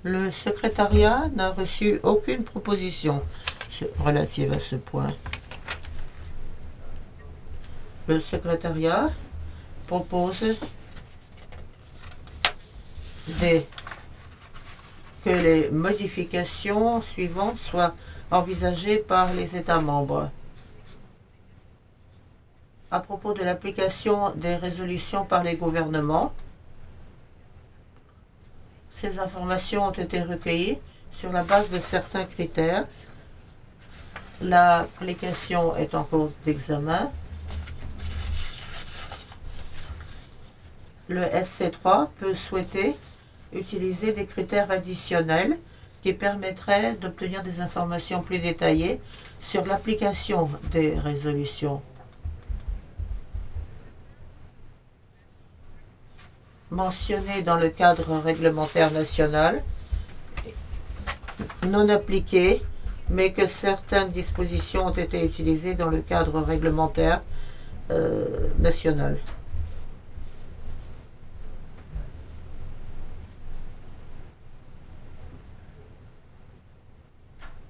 Le secrétariat n'a reçu aucune proposition relative à ce point. Le secrétariat propose que les modifications suivantes soient envisagées par les États membres. À propos de l'application des résolutions par les gouvernements, ces informations ont été recueillies sur la base de certains critères. L'application est en cours d'examen. Le SC3 peut souhaiter utiliser des critères additionnels qui permettraient d'obtenir des informations plus détaillées sur l'application des résolutions. Mentionnées dans le cadre réglementaire national, non appliquées, mais que certaines dispositions ont été utilisées dans le cadre réglementaire national.